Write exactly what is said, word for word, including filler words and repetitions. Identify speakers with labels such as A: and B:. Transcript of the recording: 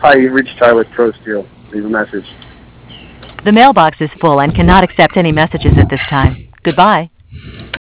A: Hi, you reached Tyler Pro Steel. Leave a message.
B: The mailbox is full and cannot accept any messages at this time. Goodbye.